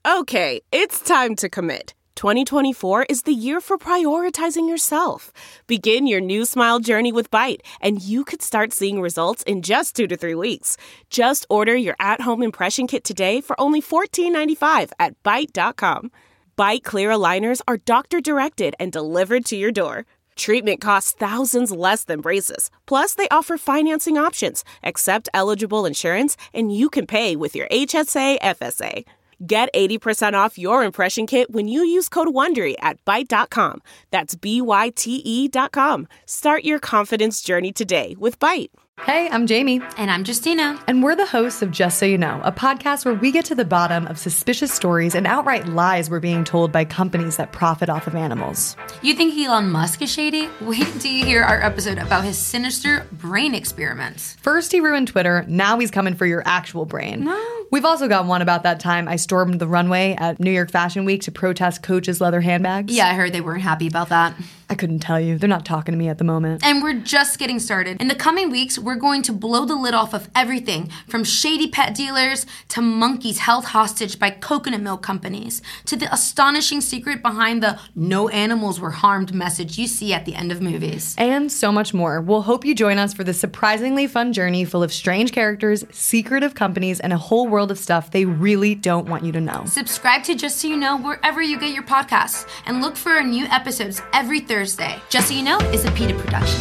Okay, it's time to commit. 2024 is the year for prioritizing yourself. Begin your new smile journey with Byte, and you could start seeing results in just 2 to 3 weeks. Just order your at-home impression kit today for only $14.95 at Byte.com. Byte Clear aligners are doctor-directed and delivered to your door. Treatment costs thousands less than braces. Plus, they offer financing options, accept eligible insurance, and you can pay with your HSA, FSA. Get 80% off your impression kit when you use code WONDERY at Byte.com. That's BYTE.com. Start your confidence journey today with Byte. Hey, I'm Jamie. And I'm Justina. And we're the hosts of Just So You Know, a podcast where we get to the bottom of suspicious stories and outright lies we're being told by companies that profit off of animals. You think Elon Musk is shady? Wait until you hear our episode about his sinister brain experiments. First he ruined Twitter, now he's coming for your actual brain. No. We've also got one about that time I stormed the runway at New York Fashion Week to protest Coach's leather handbags. Yeah, I heard they weren't happy about that. I couldn't tell you. They're not talking to me at the moment. And we're just getting started. In the coming weeks, we're going to blow the lid off of everything from shady pet dealers to monkeys held hostage by coconut milk companies to the astonishing secret behind the no animals were harmed message you see at the end of movies. And so much more. We'll hope you join us for this surprisingly fun journey full of strange characters, secretive companies, and a whole world of stuff they really don't want you to know. Subscribe to Just So You Know wherever you get your podcasts and look for our new episodes every Thursday. Just So You Know is a PETA production.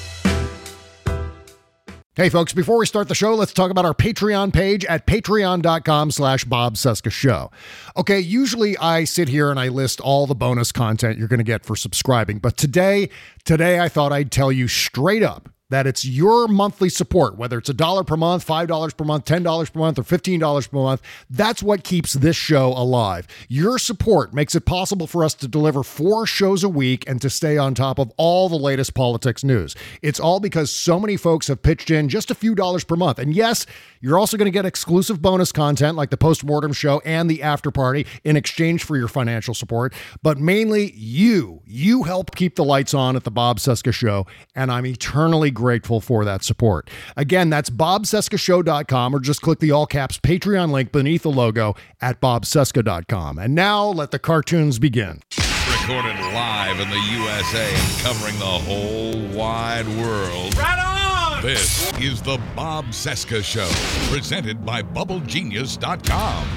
Hey folks, before we start the show, let's talk about our Patreon page at patreon.com/Bob Cesca Show. Okay, usually I sit here and I list all the bonus content you're going to get for subscribing, but today I thought I'd tell you straight up that it's your monthly support, whether it's $1 per month, $5 per month, $10 per month, or $15 per month. That's what keeps this show alive. Your support makes it possible for us to deliver 4 shows a week and to stay on top of all the latest politics news. It's all because so many folks have pitched in just a few dollars per month. And yes, you're also going to get exclusive bonus content like the Postmortem Show and the After Party in exchange for your financial support. But mainly you help keep the lights on at the Bob Cesca Show, and I'm eternally grateful for that support. Again, that's bobcescashow.com, or just click the all caps Patreon link beneath the logo at bobcesca.com. And now let the cartoons begin. Recorded live in the USA and covering the whole wide world. Right on! This is the Bob Cesca Show, presented by BubbleGenius.com.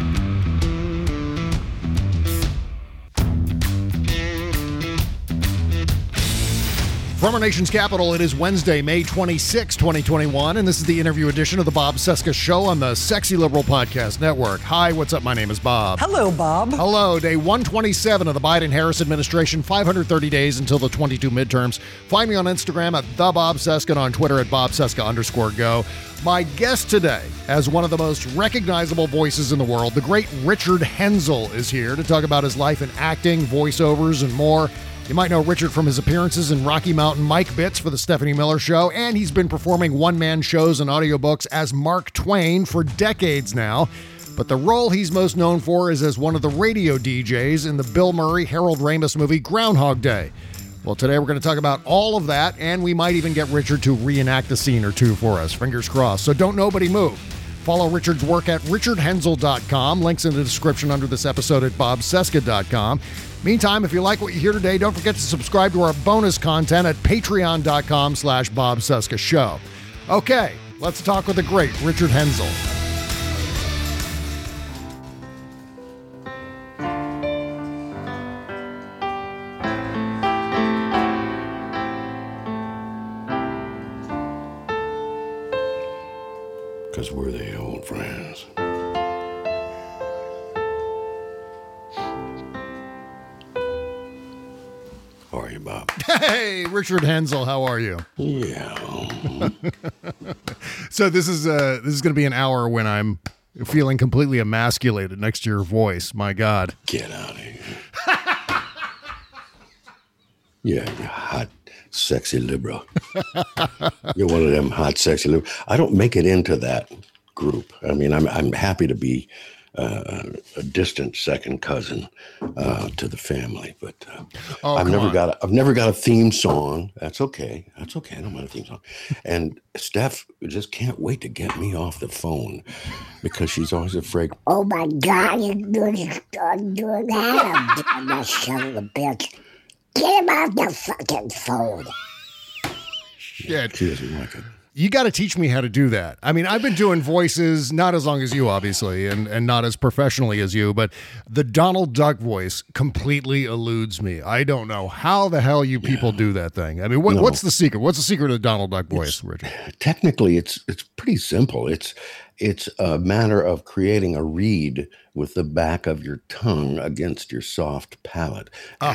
From our nation's capital, it is Wednesday, May 26, 2021, and this is the interview edition of the Bob Cesca Show on the Sexy Liberal Podcast Network. Hi, what's up? My name is Bob. Hello, Bob. Hello. Day 127 of the Biden-Harris administration, 530 days until the 22 midterms. Find me on Instagram at @TheBobCesca and on Twitter at @BobCesca_go. My guest today, as one of the most recognizable voices in the world, the great Richard Hensel is here to talk about his life in acting, voiceovers, and more. You might know Richard from his appearances in Rocky Mountain Mike Bits for the Stephanie Miller Show, and he's been performing one-man shows and audiobooks as Mark Twain for decades now. But the role he's most known for is as one of the radio DJs in the Bill Murray, Harold Ramis movie Groundhog Day. Well, today we're going to talk about all of that, and we might even get Richard to reenact a scene or two for us. Fingers crossed. So don't nobody move. Follow Richard's work at richardhensel.com. Links in the description under this episode at bobcesca.com. Meantime, if you like what you hear today, don't forget to subscribe to our bonus content at patreon.com/Bob Cesca Show. Okay, let's talk with the great Richard Hensel. Because we're the old friends. How are you, Bob? Hey, Richard Hensel, how are you? Yeah. So this is going to be an hour when I'm feeling completely emasculated next to your voice. My God. Get out of here. Yeah, you hot, sexy liberal. You're one of them hot, sexy liberal. I don't make it into that group. I mean, I'm happy to be a distant second cousin to the family. But Oh, I've come on. never got a theme song. That's okay. I don't mind a theme song. And Steph just can't wait to get me off the phone because she's always afraid. Oh my God, you're doing that. I'm that son of a bitch. Get him off the fucking phone. Shit. She doesn't like it. You got to teach me how to do that. I mean, I've been doing voices not as long as you, obviously, and not as professionally as you, but the Donald Duck voice completely eludes me. I don't know how the hell you people do that thing. I mean, what's the secret? What's the secret of the Donald Duck voice, Richard? Technically, it's pretty simple. It's a matter of creating a reed with the back of your tongue against your soft palate.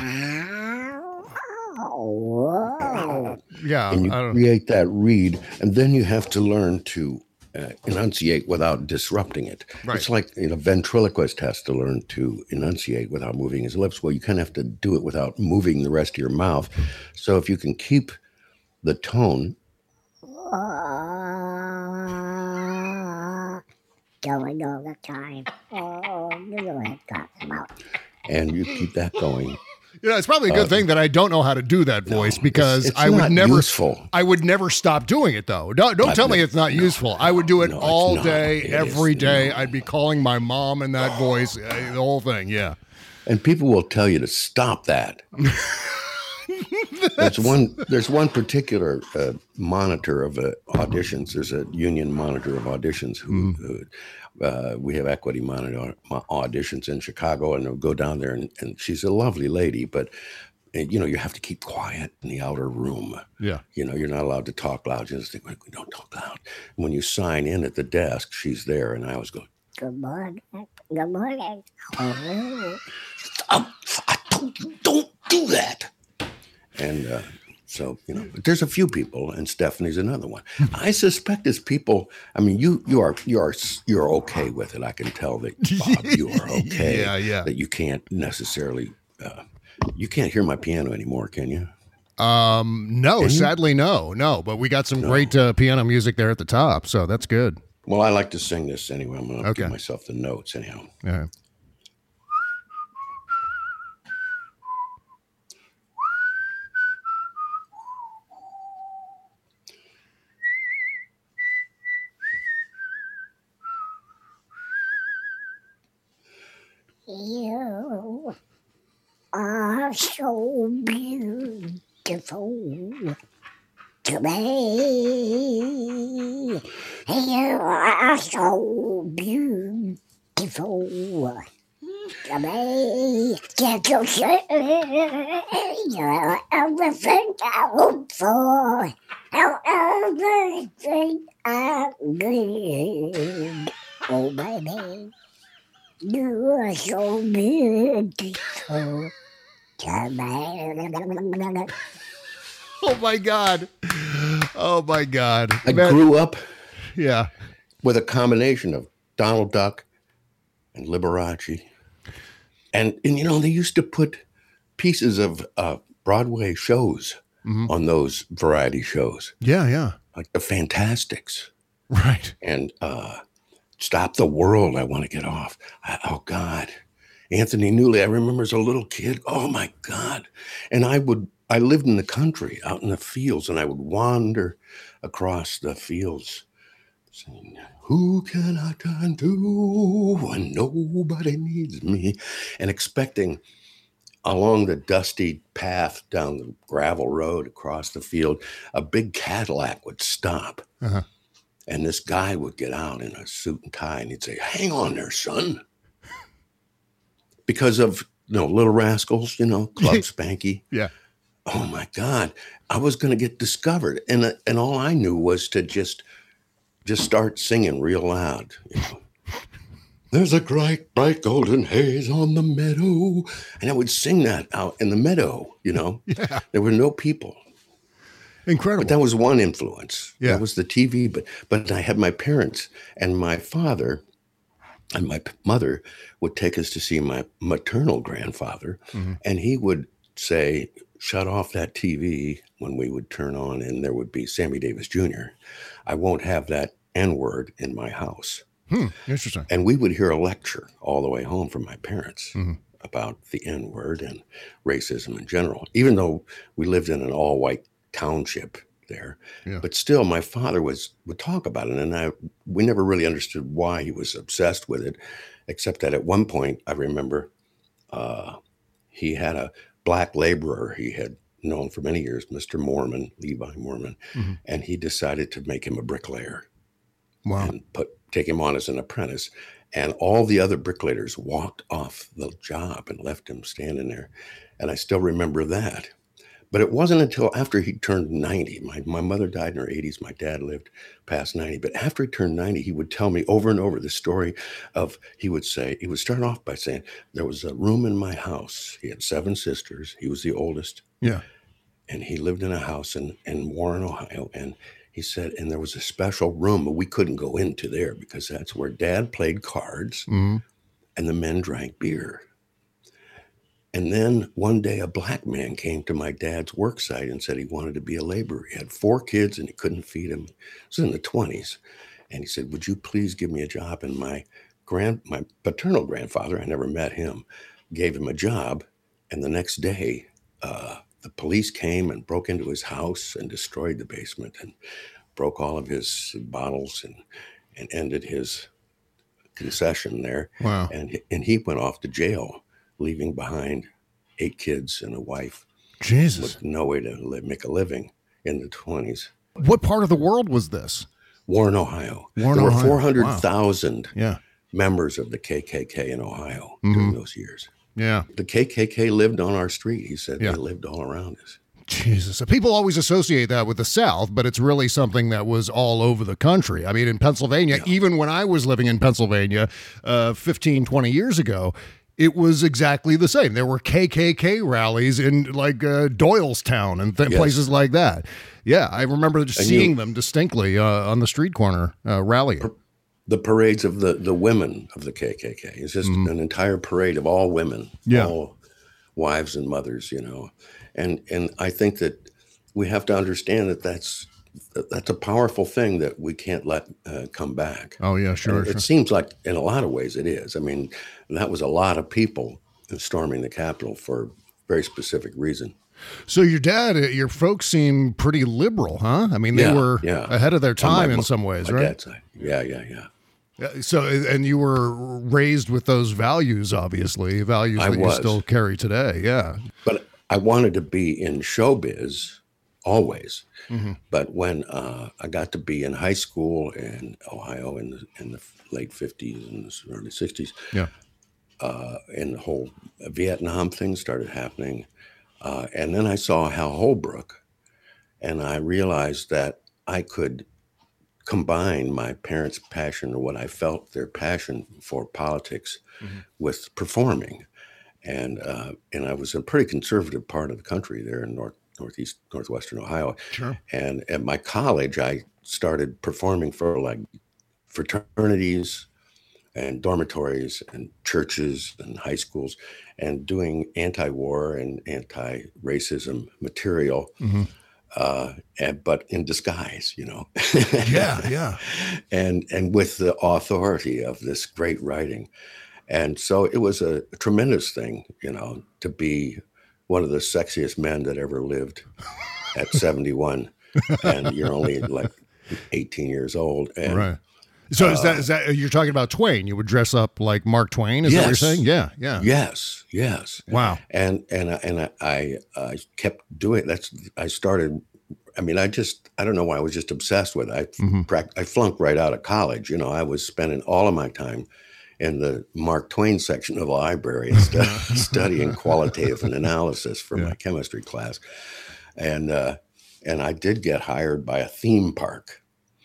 Yeah, And you create that reed, and then you have to learn to enunciate without disrupting it. Right. It's like a ventriloquist has to learn to enunciate without moving his lips. Well, you kind of have to do it without moving the rest of your mouth. So if you can keep the tone, Going all the time. Oh, you know what I'm talking about. and you keep that going. You know, it's probably a good thing that I don't know how to do that voice because it's I would not never. useful. I would never stop doing it though. Don't tell me it's not useful. I would do it No, it's all not. day, It every is. day. No. I'd be calling my mom in that voice, the whole thing. Yeah. And people will tell you to stop that. There's one particular monitor of auditions. There's a union monitor of auditions who we have equity monitor auditions in Chicago, and they'll go down there, and she's a lovely lady, but you know, you have to keep quiet in the outer room. Yeah. You know, you're not allowed to talk loud. You just think, we don't talk loud. When you sign in at the desk, she's there, and I always go, Good morning. Good morning. Oh. I told you, don't do that. And so, you know, there's a few people, and Stephanie's another one. I suspect it's people. I mean, you're okay with it. I can tell that, Bob, you are okay. Yeah. That you can't necessarily. You can't hear my piano anymore, can you? No, sadly, no. But we got some great piano music there at the top, so that's good. Well, I like to sing this anyway. I'm going to Okay. give myself the notes anyhow. Yeah. You are so beautiful to me. You are so beautiful to me. Can't you see you're everything I hope for? You're everything I need. Oh, baby. You are so beautiful. Oh my God. Oh my God. I grew up Yeah. with a combination of Donald Duck and Liberace. And you know, they used to put pieces of Broadway shows on those variety shows, Yeah. like the Fantastics Right. and Stop the World. I Want to Get Off. Oh, God. Anthony Newley, I remember as a little kid. Oh, my God. And I lived in the country, out in the fields, and I would wander across the fields saying, who can I turn to when nobody needs me? And expecting along the dusty path down the gravel road across the field, a big Cadillac would stop. Uh-huh. And this guy would get out in a suit and tie, and he'd say, hang on there, son. Because of, Little Rascals, Club Spanky. Yeah. Oh, my God. I was going to get discovered. And all I knew was to just start singing real loud. There's a bright, bright golden haze on the meadow. And I would sing that out in the meadow, Yeah. There were no people. Incredible. But that was one influence. Yeah. That was the TV. But I had my parents, and my father and my mother would take us to see my maternal grandfather. Mm-hmm. And he would say, shut off that TV when we would turn on, and there would be Sammy Davis Jr. I won't have that N-word in my house. Interesting. And we would hear a lecture all the way home from my parents about the N-word and racism in general, even though we lived in an all-white township there. Yeah. But still, my father would talk about it, and we never really understood why he was obsessed with it, except that at one point, I remember he had a black laborer he had known for many years, Mr. Mormon, Levi Mormon, and he decided to make him a bricklayer. Wow. And take him on as an apprentice. And all the other bricklayers walked off the job and left him standing there. And I still remember that. But it wasn't until after he turned 90. My mother died in her 80s. My dad lived past 90. But after he turned 90, he would tell me over and over the story of, he would start off by saying, there was a room in my house. He had 7 sisters. He was the oldest. Yeah. And he lived in a house in Warren, Ohio. And he said, and there was a special room, but we couldn't go into there because that's where Dad played cards and the men drank beer. And then one day a black man came to my dad's work site and said he wanted to be a laborer. He had 4 kids and he couldn't feed them. It was in the 20s. And he said, would you please give me a job? And my paternal grandfather, I never met him, gave him a job. And the next day, the police came and broke into his house and destroyed the basement and broke all of his bottles and ended his concession there. Wow. And he went off to jail, leaving behind 8 kids and a wife. Jesus. With no way to make a living in the 20s. What part of the world was this? Warren, Ohio. Warren, there were Ohio. 400,000 Yeah. members of the KKK in Ohio during those years. Yeah. The KKK lived on our street. He said Yeah. they lived all around us. Jesus. People always associate that with the South, but it's really something that was all over the country. I mean, in Pennsylvania, even when I was living in Pennsylvania 15, 20 years ago, it was exactly the same. There were KKK rallies in like Doylestown and places like that. Yeah, I remember just seeing them distinctly on the street corner rallying. The parades of the women of the KKK. It's just an entire parade of all women, all wives and mothers, you know. And I think that we have to understand that that's a powerful thing that we can't let come back. Oh, yeah, sure. It seems like in a lot of ways it is. I mean, that was a lot of people storming the Capitol for a very specific reason. So your dad, your folks seem pretty liberal, huh? I mean, they were ahead of their time in some ways, my right? Dad's side. Yeah. So, and you were raised with those values, obviously, values that you still carry today. Yeah. But I wanted to be in showbiz always. But when I got to be in high school in Ohio in the late 50s and the early 60s, and the whole Vietnam thing started happening. And then I saw Hal Holbrook, and I realized that I could combine my parents' passion, or what I felt their passion for politics, with performing. And I was in a pretty conservative part of the country there in northwestern Ohio. Sure. And at my college, I started performing for like fraternities and dormitories and churches and high schools, and doing anti-war and anti-racism material, but in disguise, you know. Yeah. And with the authority of this great writing. And so it was a tremendous thing, you know, to be one of the sexiest men that ever lived at 71. And you're only like 18 years old. And, right. So is that you're talking about Twain? You would dress up like Mark Twain? Is that what you're saying? Yeah. Yes. Wow. And I kept doing that. I started. I mean, I don't know why I was just obsessed with it. I flunked right out of college. You know, I was spending all of my time in the Mark Twain section of the library instead of studying qualitative analysis for my chemistry class. And I did get hired by a theme park,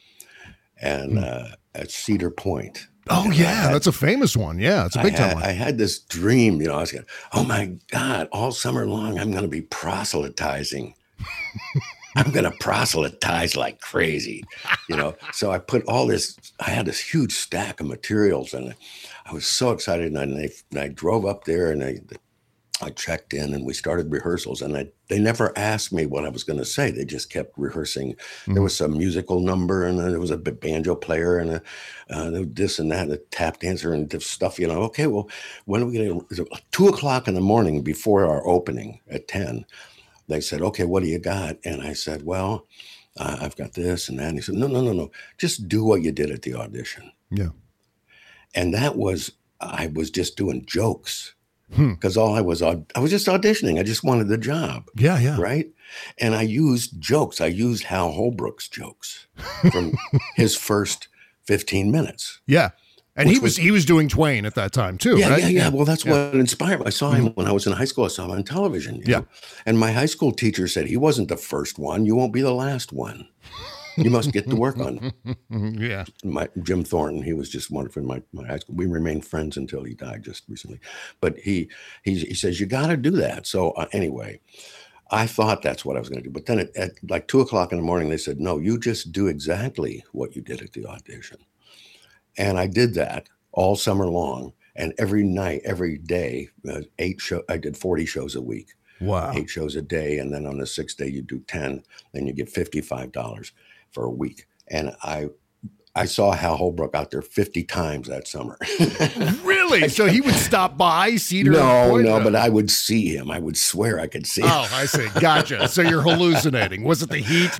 and at Cedar Point. Oh, yeah, that's a famous one. Yeah, it's a big time one. I had this dream, you know, I was going, oh my God, all summer long, I'm going to be proselytizing. I'm going to proselytize like crazy, you know? So I put I had this huge stack of materials, and I was so excited. And I drove up there, and I checked in and we started rehearsals, and they never asked me what I was going to say. They just kept rehearsing. There was some musical number, and then there was a banjo player and this and that, a tap dancer and stuff, Okay, well, when are we going to, 2:00 in the morning before our opening at 10, they said, okay, what do you got? And I said, well, I've got this and that. And he said, no. Just do what you did at the audition. Yeah. And I was just doing jokes. Because I was just auditioning. I just wanted the job. Yeah. Right. And I used jokes. I used Hal Holbrook's jokes from his first 15 minutes. Yeah. And he was doing Twain at that time too, right? Yeah. Well, that's what inspired me. I saw him when I was in high school. I saw him on television. You know? And my high school teacher said, he wasn't the first one. You won't be the last one. You must get to work on it. Yeah. Jim Thornton, he was just wonderful in my high school. We remained friends until he died just recently. But he says, you got to do that. So anyway, I thought that's what I was going to do. But then at like 2:00 in the morning, they said, no, you just do exactly what you did at the audition. And I did that all summer long. And every night, every day, I did 40 shows a week. Wow. 8 shows a day. And then on the 6th day, you do 10. Then you get $55 for a week. And I saw Hal Holbrook out there 50 times that summer. Really? So he would stop by Cedar? No, but I would see him. I would swear I could see him. Oh, I see. Gotcha. So you're hallucinating. Was it the heat?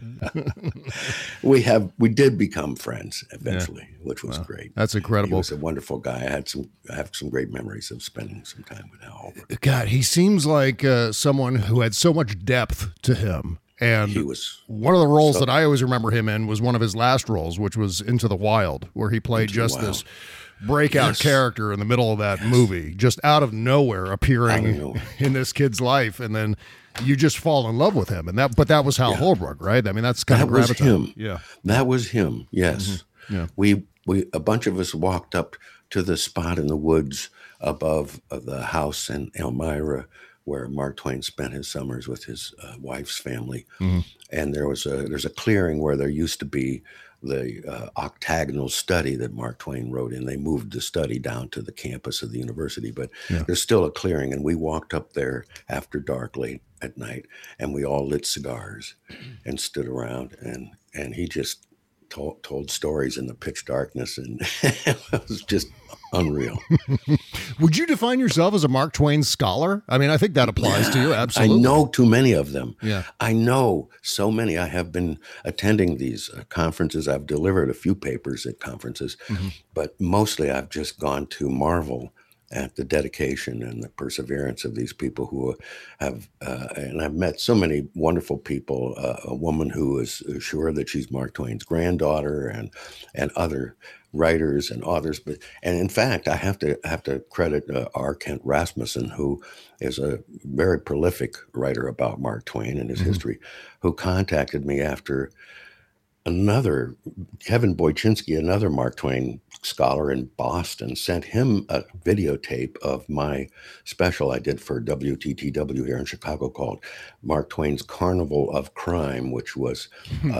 We did become friends eventually, which was great. That's incredible. He was a wonderful guy. I have some great memories of spending some time with Hal Holbrook. God, he seems like someone who had so much depth to him. And he was one of the roles that I always remember him in was one of his last roles, which was Into the Wild, where he played just this breakout character in the middle of that movie, just out of nowhere appearing in this kid's life. And then you just fall in love with him. But that was Hal Holbrook, right? I mean, that's kind of gravitas. Him. Yeah. That was him. Yes. Mm-hmm. Yeah. We a bunch of us walked up to the spot in the woods above the house in Elmira where Mark Twain spent his summers with his wife's family. Mm-hmm. And there's a clearing where there used to be the octagonal study that Mark Twain wrote in. They moved the study down to the campus of the university, but there's still a clearing. And we walked up there after dark late at night, and we all lit cigars and stood around, and he just told stories in the pitch darkness, and it was just unreal. Would you define yourself as a Mark Twain scholar? I mean, I think that applies to you. Absolutely. I know too many of them. Yeah. I know so many. I have been attending these conferences. I've delivered a few papers at conferences, but mostly I've just gone to marvel at the dedication and the perseverance of these people who have, and I've met so many wonderful people, a woman who is sure that she's Mark Twain's granddaughter, and other writers and authors. And in fact, I have to credit R. Kent Rasmussen, who is a very prolific writer about Mark Twain and his history, who contacted me after another, Kevin Boychinsky, another Mark Twain scholar in Boston, sent him a videotape of my special I did for WTTW here in Chicago called Mark Twain's Carnival of Crime, which was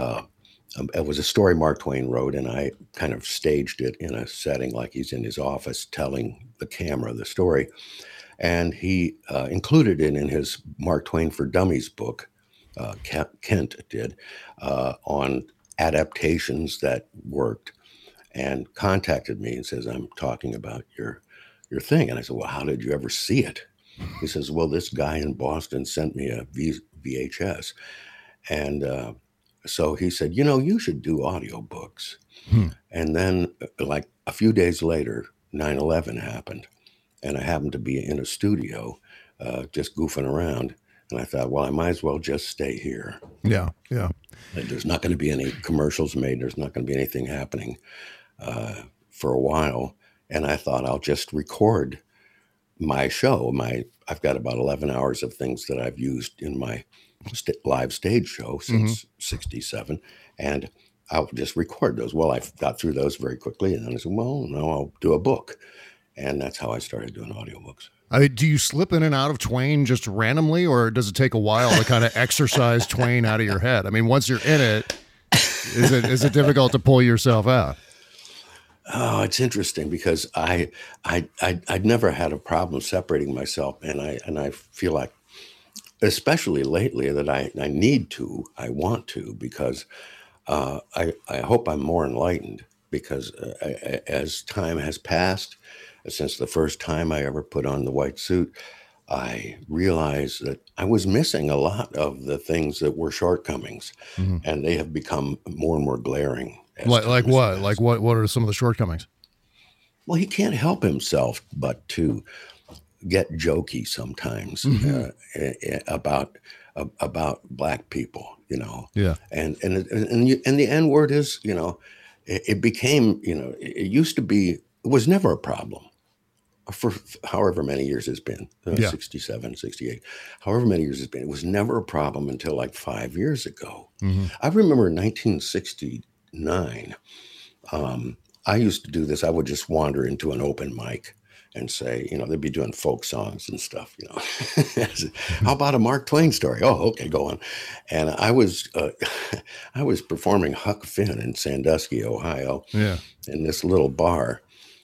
it was a story Mark Twain wrote, and I kind of staged it in a setting like he's in his office telling the camera the story. And he included it in his Mark Twain for Dummies book, Kent did, on adaptations that worked, and contacted me and says, I'm talking about your thing. And I said, well, how did you ever see it? He says, well, this guy in Boston sent me a VHS. And so he said, you should do audiobooks. And then like a few days later, 9/11 happened. And I happened to be in a studio just goofing around. And I thought, well, I might as well just stay here. Yeah. There's not going to be any commercials made. There's not going to be anything happening for a while. And I thought I'll just record my show. I've got about 11 hours of things that I've used in my live stage show since 67. And I'll just record those. Well, I got through those very quickly. And then I said, well, no, I'll do a book. And that's how I started doing audiobooks. Do you slip in and out of Twain just randomly, or does it take a while to kind of exercise Twain out of your head? I mean, once you're in it, is it difficult to pull yourself out? Oh, it's interesting because I'd never had a problem separating myself, and I feel like, especially lately, that I want to, because I hope I'm more enlightened, because as time has passed, since the first time I ever put on the white suit, I realized that I was missing a lot of the things that were shortcomings, and they have become more and more glaring. Like what? Like what are some of the shortcomings? Well, he can't help himself but to get jokey sometimes about black people, Yeah. And the N word is, it became, it used to be, it was never a problem for however many years it's been, 67, 68, however many years it's been. It was never a problem until like 5 years ago. I remember in 1969, I used to do this. I would just wander into an open mic and say, they'd be doing folk songs and stuff, How about a Mark Twain story? Oh, okay, go on. And I was performing Huck Finn in Sandusky, Ohio, in this little bar.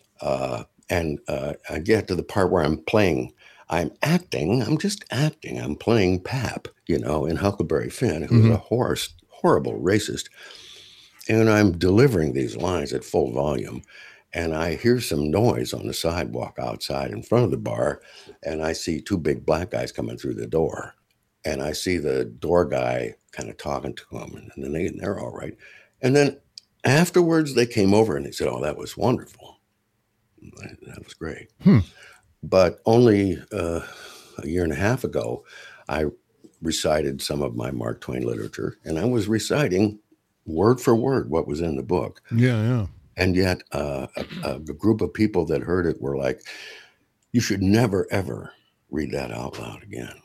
And I get to the part where I'm playing, I'm just acting. I'm playing Pap, in Huckleberry Finn, who's a horrible racist. And I'm delivering these lines at full volume. And I hear some noise on the sidewalk outside in front of the bar. And I see two big black guys coming through the door. And I see the door guy kind of talking to them. And then they're all right. And then afterwards, they came over and they said, "Oh, that was wonderful. That was great." But only a year and a half ago, I recited some of my Mark Twain literature. And I was reciting word for word what was in the book. Yeah. And yet a group of people that heard it were like, "You should never, ever read that out loud again."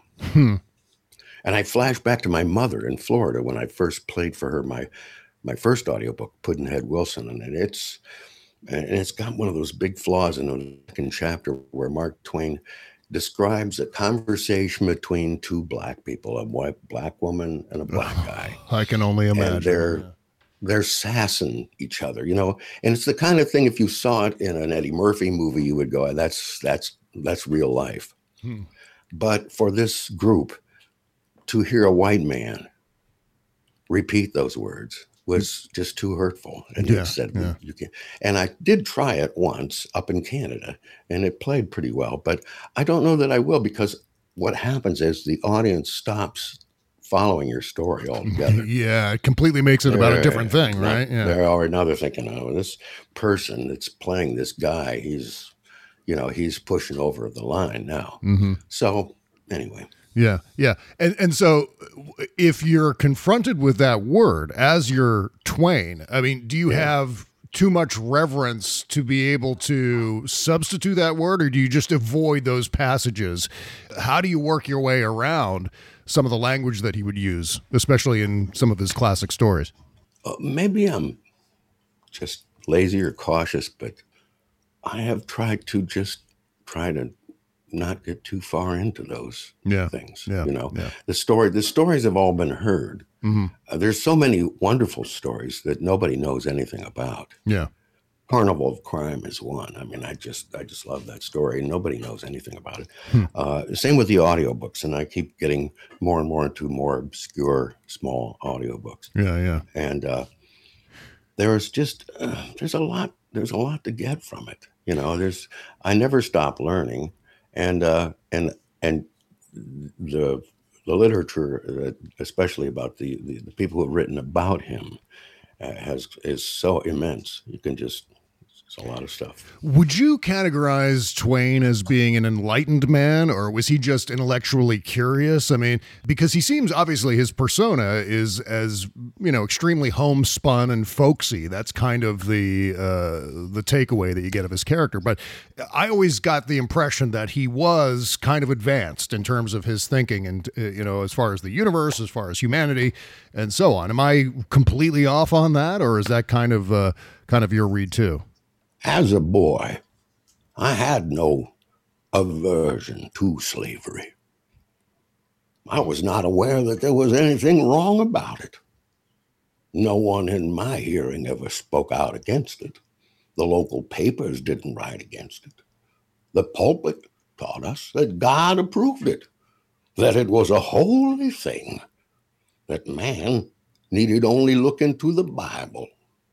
And I flashed back to my mother in Florida when I first played for her my first audiobook, Pudd'nhead Wilson. And it's got one of those big flaws in the second chapter where Mark Twain describes a conversation between two black people, a white black woman and a black guy. I can only imagine. And they're sassing each other, and it's the kind of thing, if you saw it in an Eddie Murphy movie, you would go, that's real life. But for this group to hear a white man repeat those words was just too hurtful. And he said, "You can't." And I did try it once up in Canada, and it played pretty well, but I don't know that I will, because what happens is the audience stops following your story altogether. Yeah, it completely makes it about a different thing, right? Yeah. They're thinking, "Oh, this person that's playing this guy, he's pushing over the line now." So anyway. Yeah. And so if you're confronted with that word as you're Twain, I mean, do you have too much reverence to be able to substitute that word, or do you just avoid those passages? How do you work your way around some of the language that he would use, especially in some of his classic stories? Maybe I'm just lazy or cautious, but I have tried to not get too far into those things. The stories have all been heard. There's so many wonderful stories that nobody knows anything about. Carnival of Crime is one. I mean, I just love that story. Nobody knows anything about it. Same with the audiobooks, and I keep getting more and more into more obscure, small audiobooks. And there's a lot to get from it. I never stop learning. And the literature, especially about the people who have written about him, is so immense. It's a lot of stuff. Would you categorize Twain as being an enlightened man, or was he just intellectually curious? I mean, because he seems, obviously, his persona is as, extremely homespun and folksy. That's kind of the takeaway that you get of his character. But I always got the impression that he was kind of advanced in terms of his thinking and, as far as the universe, as far as humanity, and so on. Am I completely off on that, or is that kind of your read too? As a boy, I had no aversion to slavery. I was not aware that there was anything wrong about it. No one in my hearing ever spoke out against it. The local papers didn't write against it. The pulpit taught us that God approved it, that it was a holy thing, that man needed only look into the Bible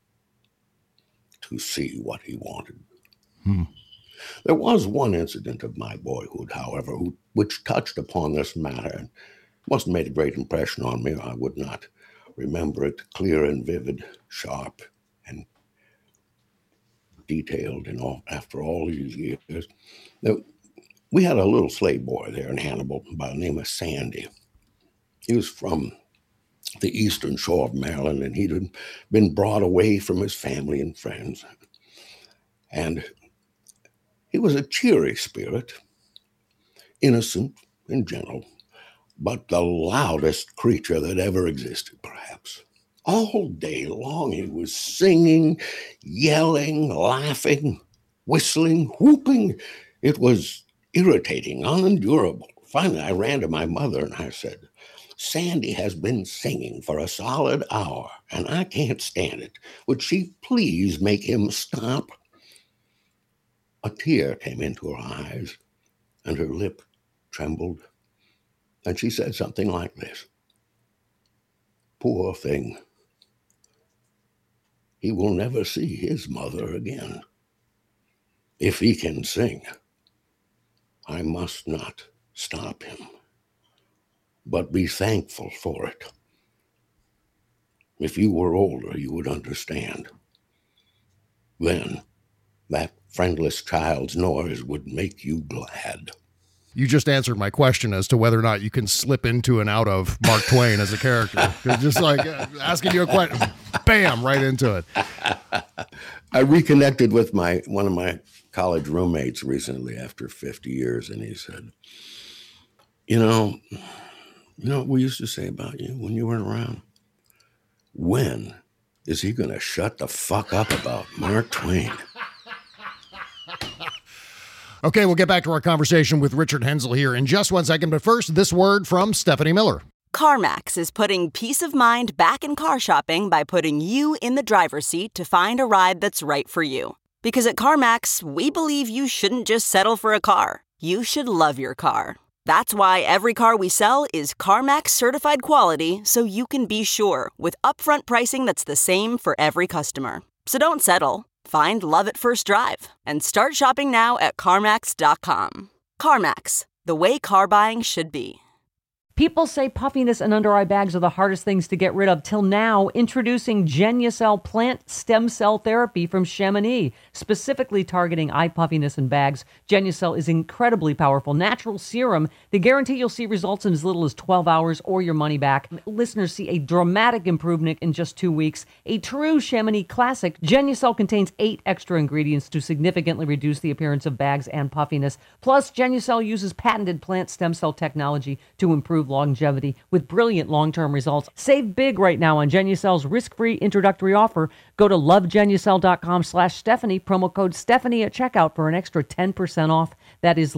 to see what he wanted. There was one incident of my boyhood, however, which touched upon this matter and must have made a great impression on me, or I would not remember it clear and vivid, sharp and detailed, after all these years. We had a little slave boy there in Hannibal by the name of Sandy. He was from the eastern shore of Maryland, and he'd been brought away from his family and friends. And he was a cheery spirit, innocent and gentle, but the loudest creature that ever existed, perhaps. All day long he was singing, yelling, laughing, whistling, whooping. It was irritating, unendurable. Finally, I ran to my mother and I said, Sandy has been singing for a solid hour, and I can't stand it. Would she please make him stop? A tear came into her eyes, and her lip trembled, and she said something like this. Poor thing. He will never see his mother again. If he can sing, I must not stop him, but be thankful for it. If you were older, you would understand. Then that friendless child's noise would make you glad. You just answered my question as to whether or not you can slip into and out of Mark Twain as a character. Just like asking you a question, bam, right into it. I reconnected with one of my college roommates recently after 50 years, and he said, you know what we used to say about you when you weren't around? When is he going to shut the fuck up about Mark Twain? Okay, we'll get back to our conversation with Richard Hensel here in just 1 second. But first, this word from Stephanie Miller. CarMax is putting peace of mind back in car shopping by putting you in the driver's seat to find a ride that's right for you. Because at CarMax, we believe you shouldn't just settle for a car. You should love your car. That's why every car we sell is CarMax certified quality, so you can be sure with upfront pricing that's the same for every customer. So don't settle. Find love at first drive and start shopping now at CarMax.com. CarMax, the way car buying should be. People say puffiness and under-eye bags are the hardest things to get rid of. Till now, introducing Genucel plant stem cell therapy from Chamonix, specifically targeting eye puffiness and bags. Genucel is incredibly powerful. Natural serum. They guarantee you'll see results in as little as 12 hours or your money back. Listeners see a dramatic improvement in just 2 weeks. A true Chamonix classic, Genucel contains 8 extra ingredients to significantly reduce the appearance of bags and puffiness. Plus, Genucel uses patented plant stem cell technology to improve longevity with brilliant long-term results. Save big right now on Genucel's risk-free introductory offer. Go to lovegenucel.com/Stephanie, promo code Stephanie at checkout for an extra 10% off. That is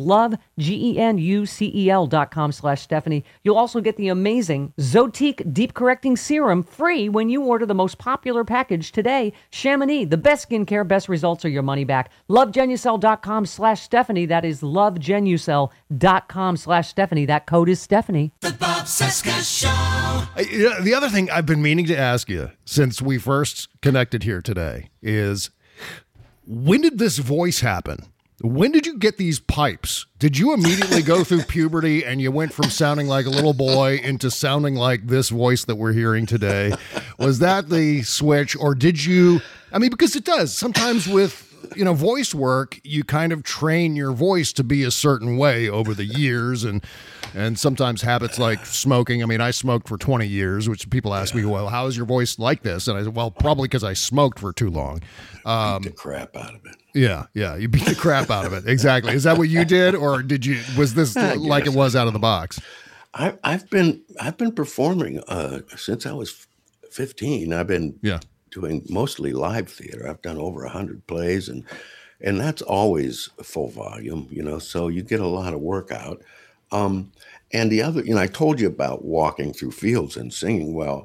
lovegenucel.com/Stephanie. You'll also get the amazing Zotique Deep Correcting Serum free when you order the most popular package today. Chamonix, the best skincare, best results, or your money back. Lovegenucel.com/Stephanie. That is lovegenucel.com/Stephanie. That code is Stephanie. The Bob Cesca Show. The other thing I've been meaning to ask you since we first connected here today is, when did this voice happen? When did you get these pipes? Did you immediately go through puberty and you went from sounding like a little boy into sounding like this voice that we're hearing today? Was that the switch, or did you, because it does sometimes with, voice work, you kind of train your voice to be a certain way over the years, and sometimes habits like smoking. I smoked for 20 years, which people ask me, well, how is your voice like this? And I said, well, probably because I smoked for too long. Beat the crap out of it. Yeah, you beat the crap out of it. Exactly. Is that what you did, or was this like it was out of the box? I've been performing since I was 15. I've been doing mostly live theater. I've done over 100 plays, and that's always full volume, so you get a lot of work out. And the other, I told you about walking through fields and singing. Well,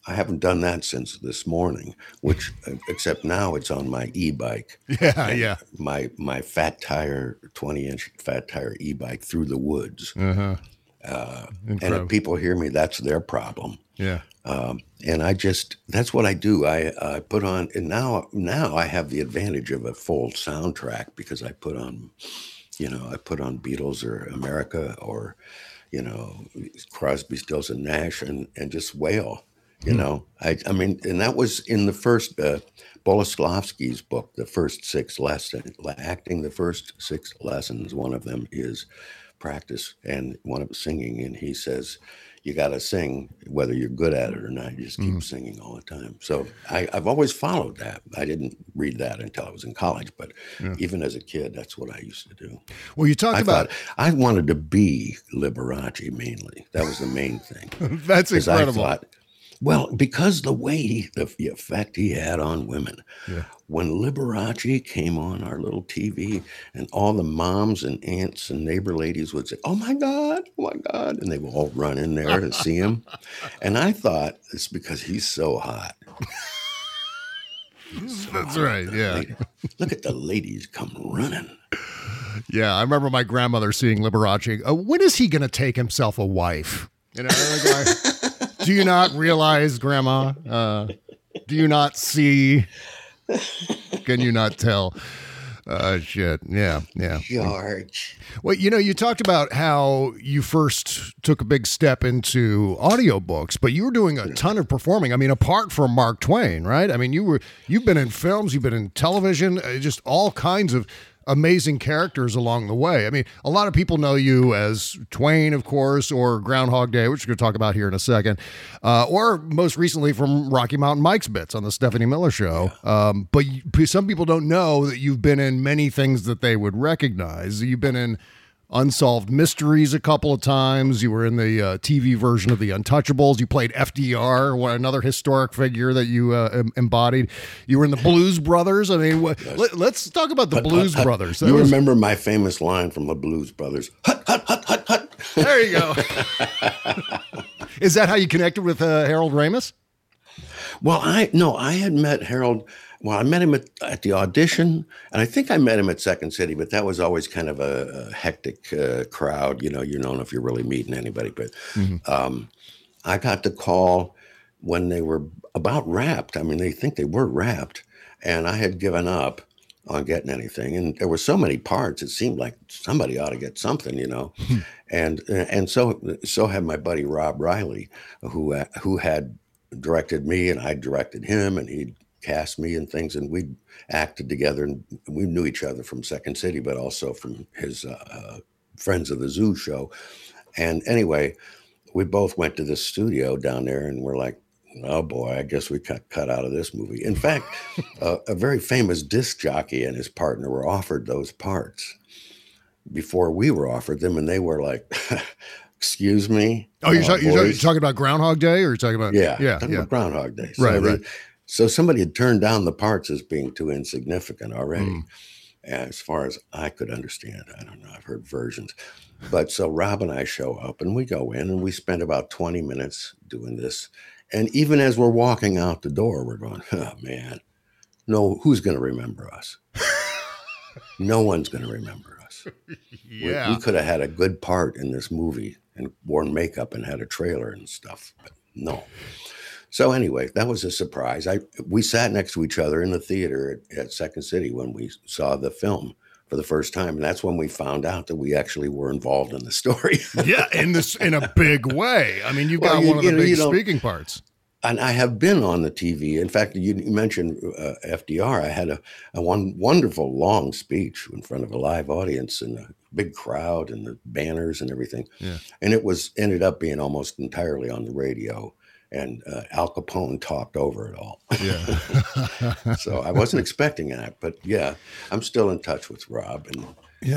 I haven't done that since this morning, which except now it's on my e-bike. Yeah, yeah. My fat tire, 20-inch fat tire e-bike through the woods. Uh-huh. And if people hear me, that's their problem. Yeah. And that's what I do. I put on, and now I have the advantage of a full soundtrack because I put on Beatles or America or, Crosby, Stills and Nash and just wail. I mean, and that was in the first Boleslavsky's book, the first 6 lessons, acting, the first 6 lessons. One of them is practice and one of singing. And he says, you got to sing whether you're good at it or not. You just keep singing all the time. So I've always followed that. I didn't read that until I was in college, but even as a kid, that's what I used to do. Well, you talked about... I wanted to be Liberace mainly. That was the main thing. That's incredible. Well, because the effect he had on women. Yeah. When Liberace came on our little TV and all the moms and aunts and neighbor ladies would say, oh my God, and they would all run in there to see him. And I thought it's because he's so hot. That's right, yeah. Look at the ladies come running. Yeah, I remember my grandmother seeing Liberace. When is he going to take himself a wife? Do you not realize, Grandma? Do you not see? Can you not tell? Shit. Yeah. George. Well, you talked about how you first took a big step into audiobooks, but you were doing a ton of performing. I mean, apart from Mark Twain, right? I mean, you've been in films, you've been in television, just all kinds of amazing characters along the way. I mean, a lot of people know you as Twain, of course, or Groundhog Day, which we're going to talk about here in a second, or most recently from Rocky Mountain Mike's Bits on the Stephanie Miller Show. Yeah. But some people don't know that you've been in many things that they would recognize. You've been in Unsolved Mysteries a couple of times. You were in the TV version of The Untouchables. You played FDR, another historic figure that you embodied. You were in the Blues Brothers. I mean, let's talk about the Blues Brothers. You remember my famous line from the Blues Brothers? Hut, hut, hut, hut, hut. There you go. Is that how you connected with Harold Ramis? Well, I had met Harold. Well, I met him at the audition, and I think I met him at Second City, but that was always kind of a hectic crowd. You don't know if you're really meeting anybody. But I got the call when they were about wrapped. I mean, they think they were wrapped, and I had given up on getting anything. And there were so many parts, it seemed like somebody ought to get something, and so had my buddy Rob Riley, who had directed me, and I directed him, and he'd cast me and things, and we acted together, and we knew each other from Second City, but also from his Friends of the Zoo show. And anyway, we both went to this studio down there, and we're like, oh boy, I guess we got cut out of this movie. In fact, a very famous disc jockey and his partner were offered those parts before we were offered them, and they were like, excuse me? Oh, you're talking about Groundhog Day, or you're talking about... Yeah. Groundhog Day. So right. So somebody had turned down the parts as being too insignificant already, as far as I could understand. I don't know. I've heard versions. But so Rob and I show up, and we go in, and we spend about 20 minutes doing this. And even as we're walking out the door, we're going, oh, man, no, who's going to remember us? No one's going to remember us. Yeah. We could have had a good part in this movie and worn makeup and had a trailer and stuff, but no. So anyway, that was a surprise. We sat next to each other in the theater at Second City when we saw the film for the first time, and that's when we found out that we actually were involved in the story. Yeah, in a big way. I mean, you've got one of the big speaking parts. And I have been on the TV. In fact, you mentioned FDR. I had a wonderful long speech in front of a live audience and a big crowd and the banners and everything. Yeah. And it ended up being almost entirely on the radio. And Al Capone talked over it all. Yeah. So I wasn't expecting that, but yeah, I'm still in touch with Rob. And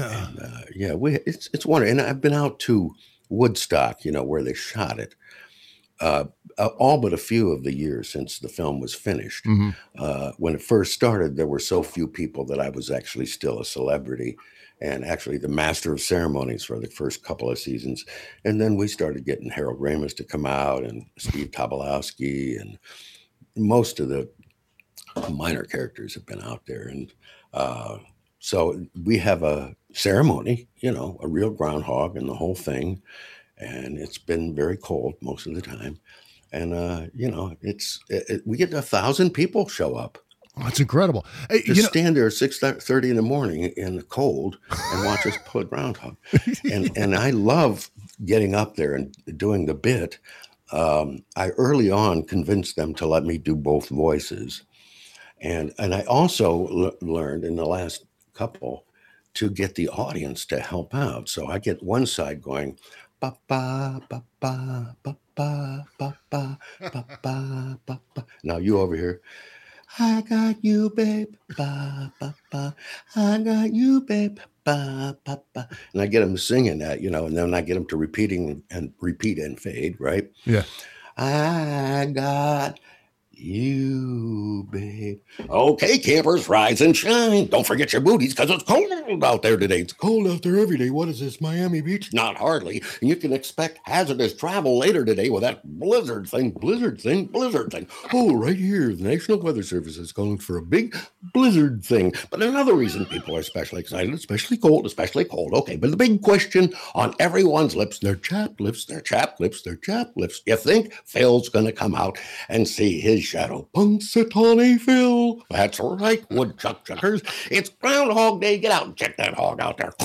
it's wonderful. And I've been out to Woodstock, where they shot it. All but a few of the years since the film was finished. Mm-hmm. When it first started, there were so few people that I was actually still a celebrity. and actually the master of ceremonies for the first couple of seasons. And then we started getting Harold Ramis to come out, and Steve Tobolowsky, and most of the minor characters have been out there. And so we have a ceremony, a real groundhog and the whole thing. And it's been very cold most of the time. And, we get 1,000 people show up. That's incredible. Stand there at 6:30 in the morning in the cold and watch us pull a groundhog. And I love getting up there and doing the bit. I early on convinced them to let me do both voices. And I also learned in the last couple to get the audience to help out. So I get one side going, ba ba ba ba ba ba ba ba ba ba ba ba. Now you over here, I got you, babe, ba ba ba. I got you, babe, ba ba ba. And I get them singing that, and then I get them to repeat and fade, right? Yeah. I got you, babe. Okay, campers, rise and shine. Don't forget your booties, because it's cold out there today. It's cold out there every day. What is this, Miami Beach? Not hardly. And you can expect hazardous travel later today with that blizzard thing. Oh, right here, the National Weather Service is calling for a big blizzard thing. But another reason people are especially excited, especially cold. Okay, but the big question on everyone's lips, their chapped lips. You think Phil's going to come out and see his shadow? Punxsutawney Phil. That's right, woodchuck chuckers. It's Groundhog Day. Get out and check that hog out there.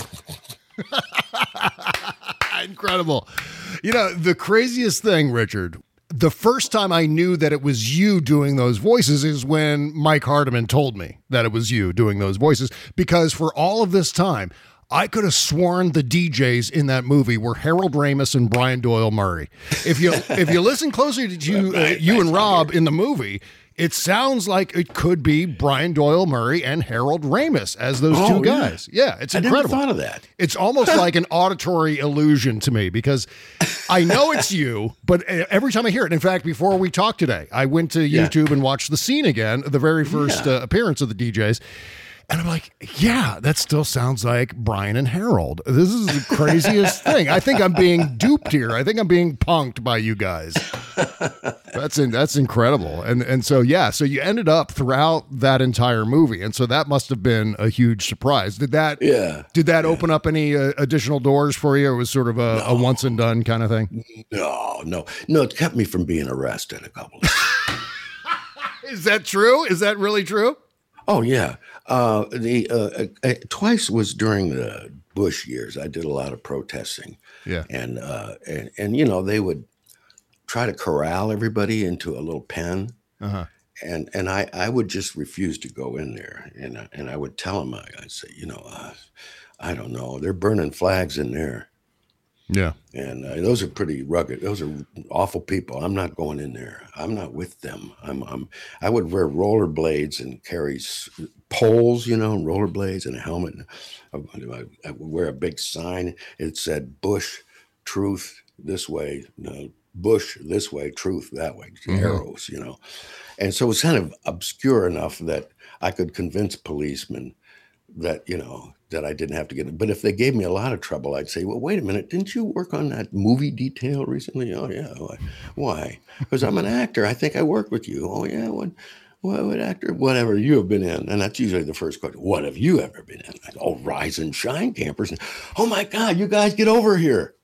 Incredible. The craziest thing, Richard, the first time I knew that it was you doing those voices is when Mike Hardiman told me that it was you doing those voices, because for all of this time, I could have sworn the DJs in that movie were Harold Ramis and Brian Doyle Murray. If you listen closer to you and Rob in the movie, it sounds like it could be Brian Doyle Murray and Harold Ramis as those two guys. Yeah, it's incredible. I never thought of that. It's almost like an auditory illusion to me, because I know it's you, but every time I hear it, in fact, before we talked today, I went to YouTube and watched the scene again, the very first appearance of the DJs. And I'm like, yeah, that still sounds like Brian and Harold. This is the craziest thing. I think I'm being duped here. I think I'm being punked by you guys. That's incredible. And so you ended up throughout that entire movie. And so that must have been a huge surprise. Did that open up any additional doors for you? Or was sort of a once and done kind of thing? No. It kept me from being arrested a couple of times. Is that true? Is that really true? Oh, yeah. Twice was during the Bush years. I did a lot of protesting. Yeah. And they would try to corral everybody into a little pen. Uh-huh. And I would just refuse to go in there. And I would tell them, I'd say, I don't know. They're burning flags in there. Yeah. And those are pretty rugged. Those are awful people. I'm not going in there. I'm not with them. I would wear rollerblades and carry poles, rollerblades and a helmet. I would wear a big sign. It said Bush, truth this way. Bush this way, truth that way. Arrows, And so it was kind of obscure enough that I could convince policemen that, that I didn't have to get it. But if they gave me a lot of trouble, I'd say, well, wait a minute, didn't you work on that movie detail recently? Oh, yeah. Why? Because I'm an actor. I think I worked with you. Oh, yeah. What actor? Whatever you have been in. And that's usually the first question. What have you ever been in? I go, oh, Rise and Shine, campers. And, oh, my God, you guys get over here.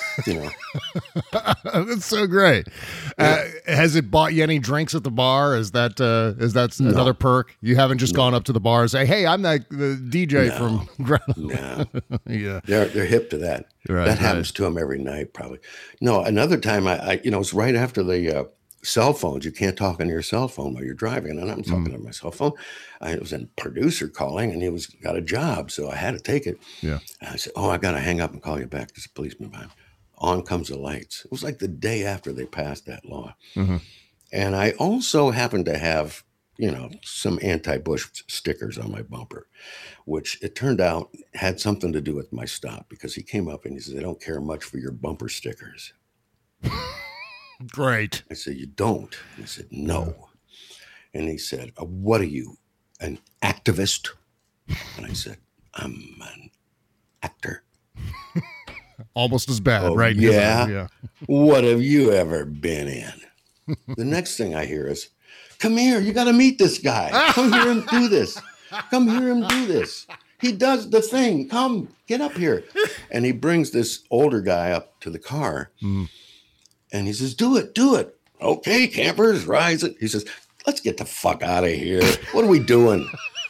That's so great. Has it bought you any drinks at the bar? Is that another perk? You haven't just gone up to the bar and say, "Hey, I'm the DJ from." No. Yeah, they're hip to that. Right, that happens to them every night, probably. No, another time it's right after the cell phones. You can't talk on your cell phone while you're driving, and I'm talking on my cell phone. I was a producer calling, and he got a job, so I had to take it. Yeah. And I said, "Oh, I got to hang up and call you back." There's a policeman behind. On comes the lights. It was like the day after they passed that law. Mm-hmm. And I also happened to have, some anti-Bush stickers on my bumper, which it turned out had something to do with my stop, because he came up and he said, "I don't care much for your bumper stickers." Great. I said, "You don't?" He said, "No." And he said, "What are you, an activist?" And I said, "I'm an actor. Almost as bad, Oh, right? yeah? Yeah. What have you ever been in? The next thing I hear is, come here, you got to meet this guy. Come hear him do this. Come hear him do this. He does the thing. Come, get up here. And he brings this older guy up to the car. And he says, do it. Okay, campers, rise it. He says, let's get the fuck out of here. What are we doing?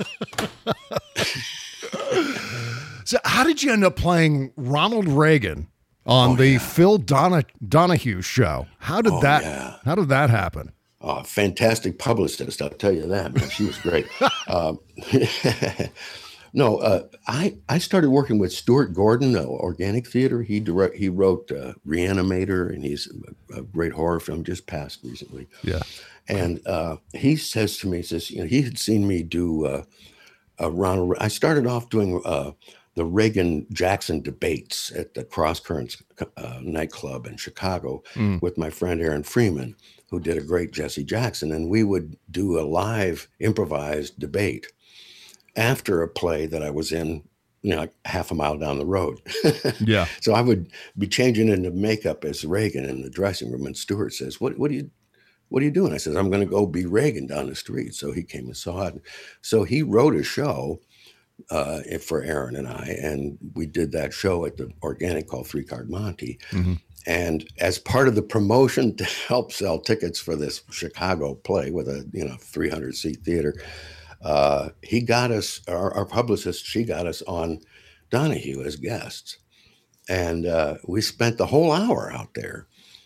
So how did you end up playing Ronald Reagan on the Phil Donahue show? How did that happen? Oh, fantastic publicist, I'll tell you that, man. She was great. I started working with Stuart Gordon, Organic Theater. He wrote Reanimator, and he's a great horror film, just passed recently. Yeah. And he says to me, he had seen me do Ronald. I started off doing the Reagan-Jackson debates at the Cross Currents nightclub in Chicago with my friend Aaron Freeman, who did a great Jesse Jackson. And we would do a live improvised debate after a play that I was in, like half a mile down the road. Yeah. So I would be changing into makeup as Reagan in the dressing room. And Stuart says, what are you doing? I said, I'm going to go be Reagan down the street. So he came and saw it. So he wrote a show for Aaron and I, and we did that show at the Organic called Three Card Monte. And as part of the promotion to help sell tickets for this Chicago play with a 300 seat theater, he got us, our publicist, she got us on Donahue as guests, and we spent the whole hour out there.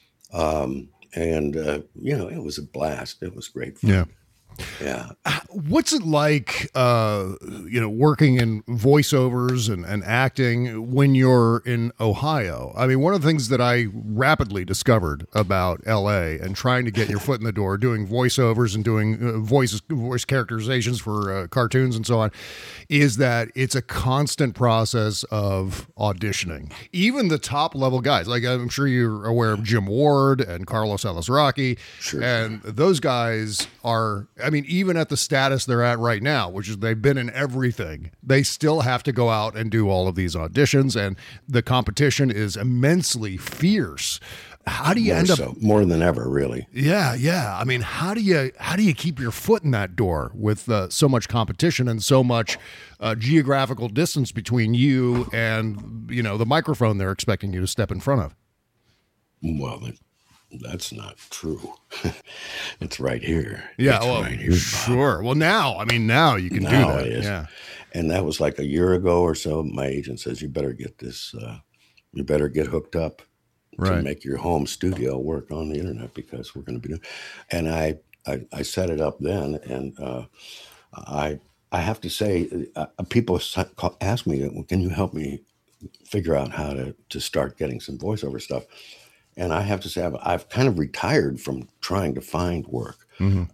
It was a blast. It was great fun. Yeah. Yeah. What's it like, working in voiceovers and acting when you're in Ohio? I mean, one of the things that I rapidly discovered about LA and trying to get your foot in the door, doing voiceovers and doing voice characterizations for cartoons and so on, is that it's a constant process of auditioning. Even the top level guys, like I'm sure you're aware of Jim Ward and Carlos Alazraqui, Sure. And those guys are, I mean, even at the status they're at right now, which is they've been in everything, they still have to go out and do all of these auditions, and the competition is immensely fierce. How do you end up more than ever, really? Yeah. I mean, how do you keep your foot in that door with so much competition and so much geographical distance between you and the microphone they're expecting you to step in front of? Well, that's not true. It's right here. Yeah, it's right here, sure. Well, now you can do that. It is. Yeah. And that was like a year ago or so. My agent says, you better get this, you better get hooked up to make your home studio work on the internet, because we're going to be doing. And I set it up then. And I have to say, people ask me, well, can you help me figure out how to start getting some voiceover stuff? And I have to say, I've kind of retired from trying to find work. When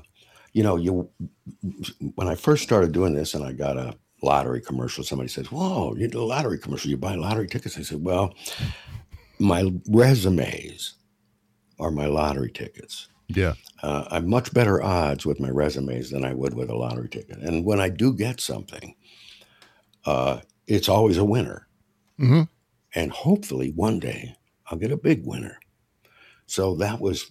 I first started doing this and I got a lottery commercial, somebody says, whoa, you did a lottery commercial, you buy lottery tickets. I said, well, my resumes are my lottery tickets. Yeah. I have much better odds with my resumes than I would with a lottery ticket. And when I do get something, it's always a winner. Mm-hmm. And hopefully one day I'll get a big winner. So that was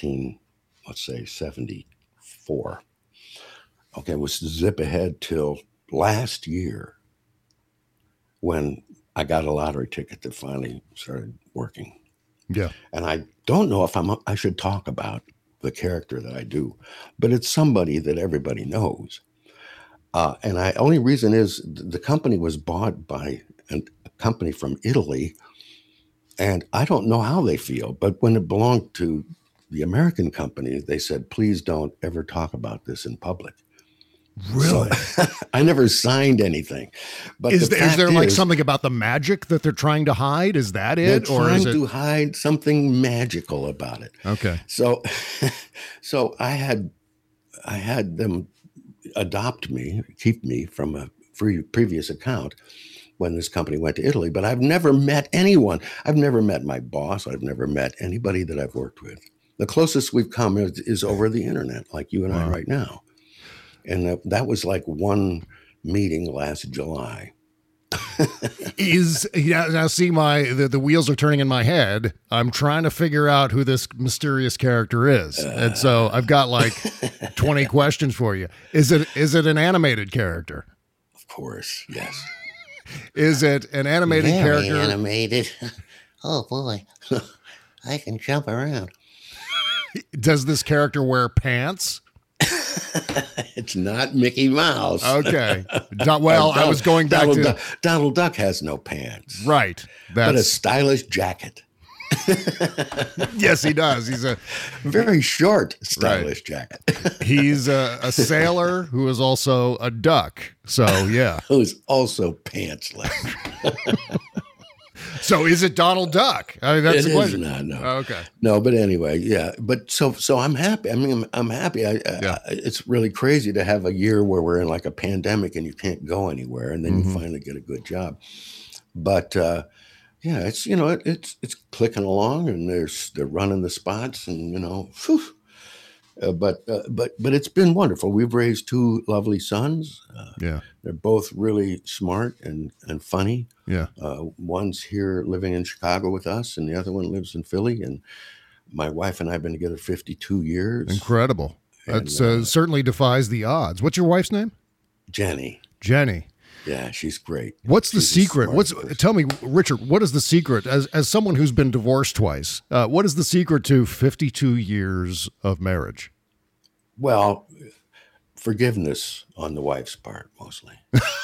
74. Okay, we'll zip ahead till last year when I got a lottery ticket that finally started working. Yeah. And I don't know if I should talk about the character that I do, but it's somebody that everybody knows. And only reason is the company was bought by a company from Italy. And I don't know how they feel, but when it belonged to the American company, they said, please don't ever talk about this in public. Really? So, I never signed anything. But is there like something about the magic that they're trying to hide? Is that it? They're trying to hide something magical about it. Okay. So I had them adopt me, keep me from a previous account when this company went to Italy, but I've never met anyone. I've never met my boss. I've never met anybody that I've worked with. The closest we've come is over the internet, like you and I right now. And that was like one meeting last July. Now see the wheels are turning in my head. I'm trying to figure out who this mysterious character is, and so I've got like 20 questions for you. Is it an animated character? Of course, yes. Is it an animated Very character? animated. Oh boy, I can jump around. Does this character wear pants? It's not Mickey Mouse. Okay. Well, I was going back to Donald Duck has no pants. Right. But a stylish jacket. Yes, he does. He's a very short, stylish jacket. He's a sailor who is also a duck. So, yeah. Who's also pantsless. So is it Donald Duck? I mean, that's the question. No. Oh, okay. No, but anyway, yeah. But so I'm happy. I mean, I'm happy. It's really crazy to have a year where we're in like a pandemic and you can't go anywhere, and then you finally get a good job. But it's it's clicking along, and they're running the spots, and whew. But it's been wonderful. We've raised two lovely sons. They're both really smart and funny. Yeah. One's here living in Chicago with us, and the other one lives in Philly. And my wife and I have been together 52 years. Incredible. That certainly defies the odds. What's your wife's name? Jenny. Jenny. Yeah, she's great. What's the secret? Tell me, Richard, what is the secret as someone who's been divorced twice? What is the secret to 52 years of marriage? Well, forgiveness on the wife's part, mostly.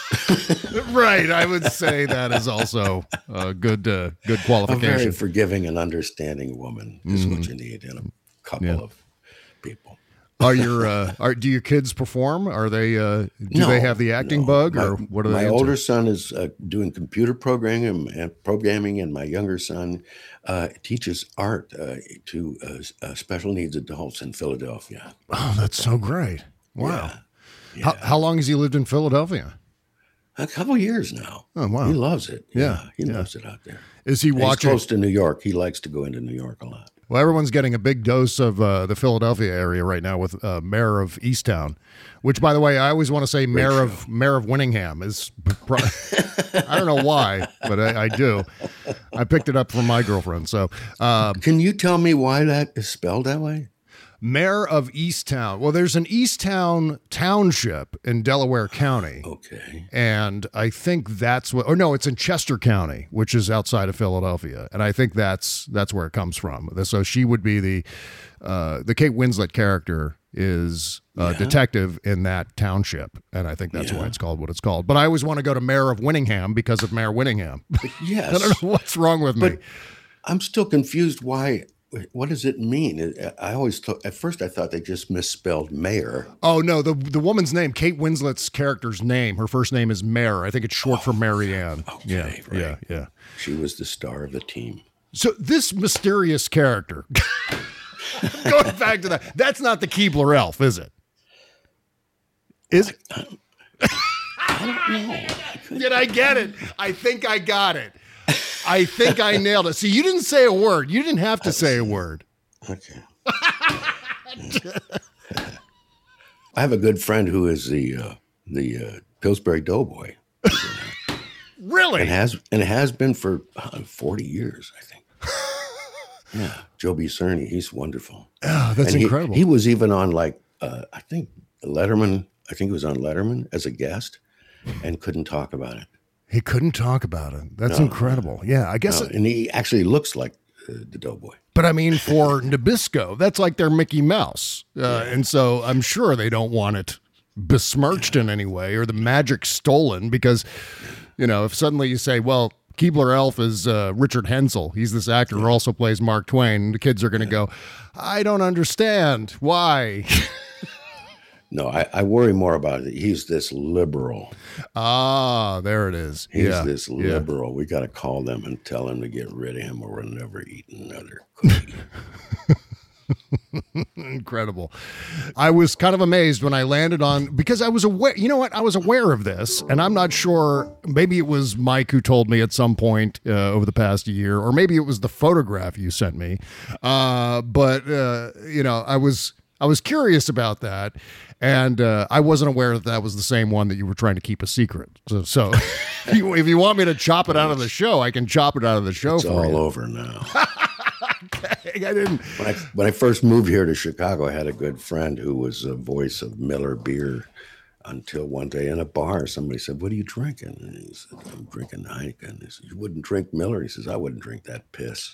Right. I would say that is also a good qualification. A very forgiving and understanding woman is what you need in a couple of people. Do your kids perform? Are they they have the acting bug, or what are they? My older son is doing computer programming, and my younger son teaches art to special needs adults in Philadelphia. Oh, that's so great! Wow. Yeah. How long has he lived in Philadelphia? A couple years now. Oh, wow. He loves it. Yeah. He loves it out there. Is he watching? He's close to New York. He likes to go into New York a lot. Well, everyone's getting a big dose of the Philadelphia area right now with Mayor of Easttown, which, by the way, I always want to say Mayor of Winningham is. I don't know why, but I do. I picked it up from my girlfriend. So, can you tell me why that is spelled that way? Mayor of Easttown. Well, there's an Easttown township in Delaware County. Okay. And I think that's what, it's in Chester County, which is outside of Philadelphia. And I think that's where it comes from. So she would be the Kate Winslet character is a detective in that township. And I think that's why it's called what it's called. But I always want to go to Mayor of Winningham because of Mayor Winningham. Yes. I don't know what's wrong with me. I'm still confused why. What does it mean? I always thought, at first I thought they just misspelled mayor. Oh, no, the woman's name, Kate Winslet's character's name, her first name is Mare. I think it's short for Marianne. Okay, right. Yeah. She was the star of the team. So this mysterious character, going back to that's not the Keebler elf, is it? Is it? I don't know. Did I get it? I think I got it. I think I nailed it. See, you didn't say a word. You didn't have to say a word. Okay. I have a good friend who is the Pillsbury Doughboy. Really? And has been for 40 years, I think. Yeah, Joe B. Cerny, he's wonderful. Oh, that's incredible. He was even on I think Letterman. I think he was on Letterman as a guest, and couldn't talk about it. He couldn't talk about it. That's incredible. Yeah, I guess. And he actually looks like the Doughboy. But I mean, for Nabisco, that's like their Mickey Mouse. And so I'm sure they don't want it besmirched in any way or the magic stolen because, if suddenly you say, well, Keebler Elf is Richard Hensel. He's this actor who also plays Mark Twain. The kids are going to go, I don't understand. Why? No, I worry more about it. He's this liberal. Ah, there it is. He's this liberal. We got to call them and tell them to get rid of him or we'll never eat another cookie. Incredible. I was kind of amazed when I landed on, because I was aware, I was aware of this, and I'm not sure, maybe it was Mike who told me at some point over the past year, or maybe it was the photograph you sent me. I I was curious about that, and I wasn't aware that was the same one that you were trying to keep a secret. So if you want me to chop it out of the show, I can chop it out of the show it's for you. all over now. Okay, I didn't. When I first moved here to Chicago, I had a good friend who was a voice of Miller beer until one day in a bar, somebody said, "What are you drinking?" And he said, "I'm drinking Heineken." He said, "You wouldn't drink Miller?" He says, "I wouldn't drink that piss."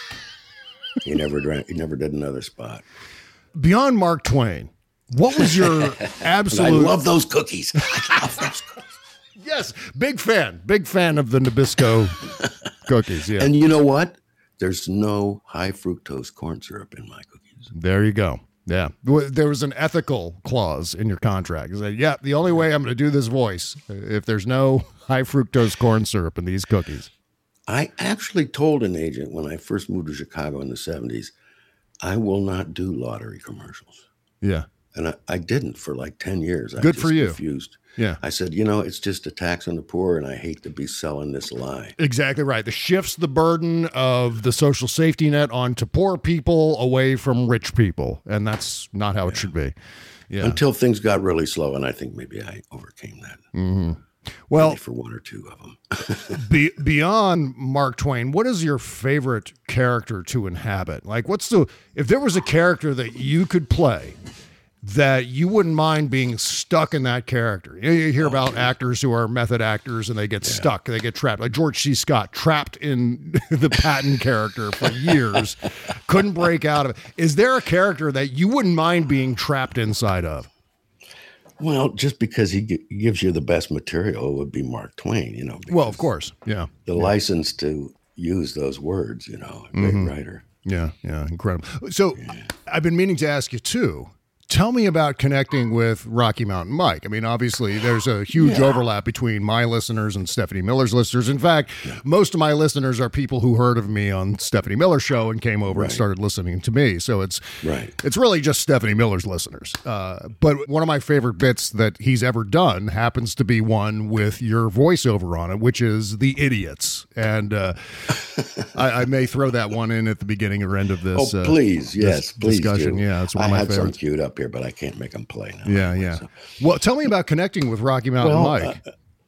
He never did another spot. Beyond Mark Twain, what was your absolute... I love those cookies. I love those cookies. Yes, big fan of the Nabisco cookies. Yeah, And you know what? There's no high fructose corn syrup in my cookies. there you go. Yeah, there was an ethical clause in your contract. It said, yeah, the only way I'm going to do this voice if there's no high fructose corn syrup in these cookies. I actually told an agent when I first moved to Chicago in the 70s, I will not do lottery commercials. Yeah. And I didn't for like 10 years. I Good just for you. refused. Yeah. I said, it's just a tax on the poor, and I hate to be selling this lie. Exactly right. This shifts the burden of the social safety net onto poor people away from rich people. And that's not how it should be. Yeah. Until things got really slow, and I think maybe I overcame that. Mm-hmm. Well, for one or two of them. Beyond Mark Twain, what is your favorite character to inhabit? Like, if there was a character that you could play that you wouldn't mind being stuck in that character? You hear about actors who are method actors and they get stuck, they get trapped. Like George C. Scott, trapped in the Patton character for years, couldn't break out of it. Is there a character that you wouldn't mind being trapped inside of? Well, just because he gives you the best material, it would be Mark Twain, Well, of course, yeah. The license to use those words, great writer. Yeah, incredible. So I've been meaning to ask you too, tell me about connecting with Rocky Mountain Mike. I mean, obviously, there's a huge overlap between my listeners and Stephanie Miller's listeners. In fact, most of my listeners are people who heard of me on Stephanie Miller's show and came over and started listening to me. So it's really just Stephanie Miller's listeners. But one of my favorite bits that he's ever done happens to be one with your voiceover on it, which is The Idiots. And I may throw that one in at the beginning or end of this. Please, this please discussion. do. Yeah, it's one of my favorites. I had some queued up here, but I can't make them play now. Yeah. Well, tell me about connecting with Rocky Mountain Mike.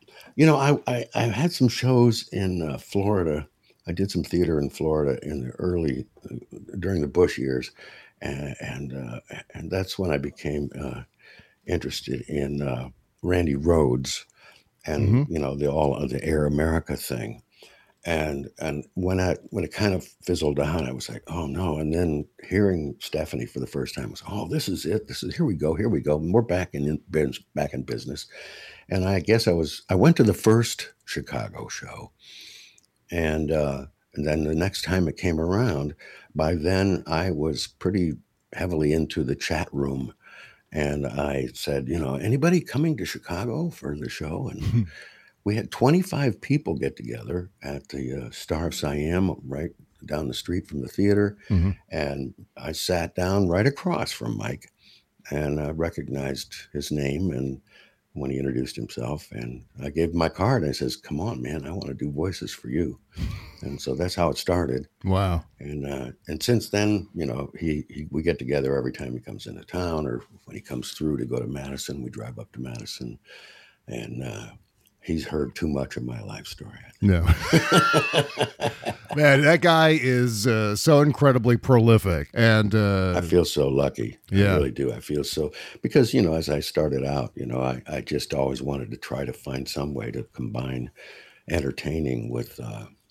I had some shows in Florida. I did some theater in Florida in the during the Bush years, and that's when I became interested in Randy Rhoads and the Air America thing. And when it kind of fizzled out, I was like, oh no. And then hearing Stephanie for the first time was, oh, this is it. Here we go. And we're back in business. And I guess I went to the first Chicago show. And then the next time it came around, by then I was pretty heavily into the chat room. And I said, anybody coming to Chicago for the show? And we had 25 people get together at the Star of Siam right down the street from the theater. Mm-hmm. And I sat down right across from Mike and I recognized his name. And when he introduced himself, and I gave him my card, I says, come on, man, I want to do voices for you. And so that's how it started. Wow. And since then, we get together every time he comes into town, or when he comes through to go to Madison, we drive up to Madison, and he's heard too much of my life story. No. Man, that guy is so incredibly prolific. And I feel so lucky. Yeah. I really do. I feel so, because, as I started out, I just always wanted to try to find some way to combine entertaining with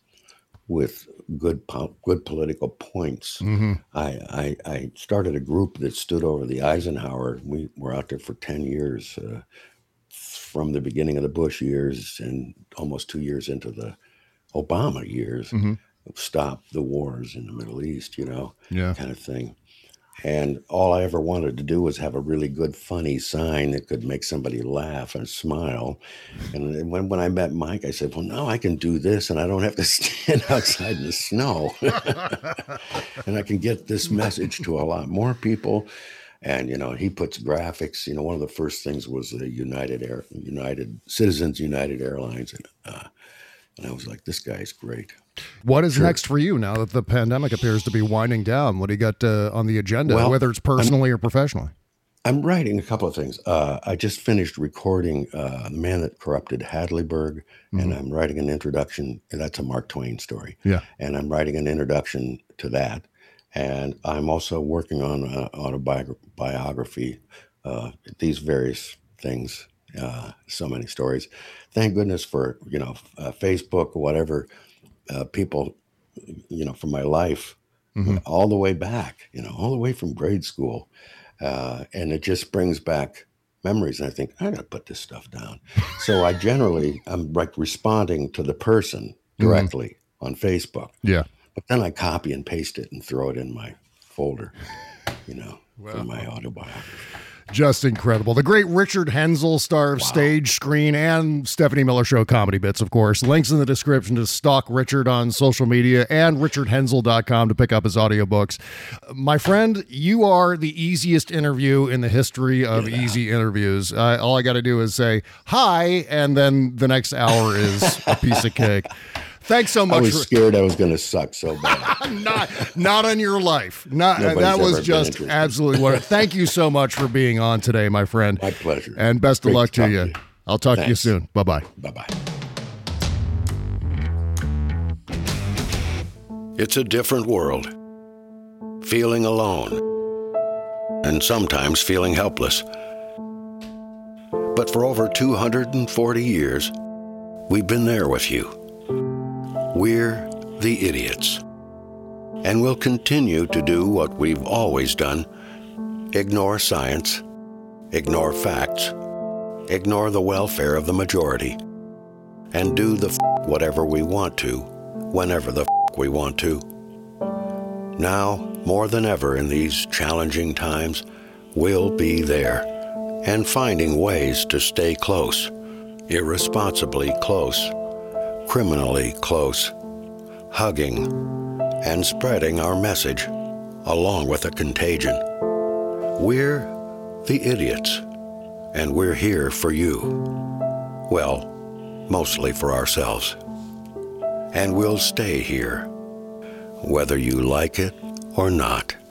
good political points. Mm-hmm. I started a group that stood over the Eisenhower. We were out there for 10 years, from the beginning of the Bush years and almost 2 years into the Obama years, mm-hmm. Stop the wars in the Middle East, kind of thing. And all I ever wanted to do was have a really good, funny sign that could make somebody laugh and smile. And when I met Mike, I said, well, now I can do this and I don't have to stand outside in the snow. And I can get this message to a lot more people. And, he puts graphics. One of the first things was the Citizens United Airlines. And I was like, this guy's great. What is next for you now that the pandemic appears to be winding down? What do you got on the agenda, whether it's personally or professionally? I'm writing a couple of things. I just finished recording The Man That Corrupted Hadleyburg, and I'm writing an introduction. That's a Mark Twain story. Yeah. And I'm writing an introduction to that. And I'm also working on an autobiography, these various things, so many stories. Thank goodness for, Facebook or whatever, people, from my life, all the way back, all the way from grade school. And it just brings back memories. And I think, I got to put this stuff down. So I'm like responding to the person directly on Facebook. Yeah. But then I copy and paste it and throw it in my folder, for my autobiography. Just incredible. The great Richard Hensel, star of Stage, Screen, and Stephanie Miller Show comedy bits, of course. Links in the description to stalk Richard on social media and richardhensel.com to pick up his audiobooks. My friend, you are the easiest interview in the history of easy interviews. All I got to do is say, hi, and then the next hour is a piece of cake. Thanks so much. I was scared I was going to suck so bad. not on your life. That was just absolutely wonderful. Thank you so much for being on today, my friend. My pleasure. And best of luck to you. I'll talk to you soon. Bye-bye. Bye-bye. It's a different world. Feeling alone. And sometimes feeling helpless. But for over 240 years, we've been there with you. We're the Idiots. And we'll continue to do what we've always done. Ignore science. Ignore facts. Ignore the welfare of the majority. And do the whatever we want to, whenever the we want to. Now, more than ever in these challenging times, we'll be there. And finding ways to stay close. Irresponsibly close. Criminally close, hugging, and spreading our message, along with a contagion. We're the Idiots, and we're here for you. Well, mostly for ourselves. And we'll stay here, whether you like it or not.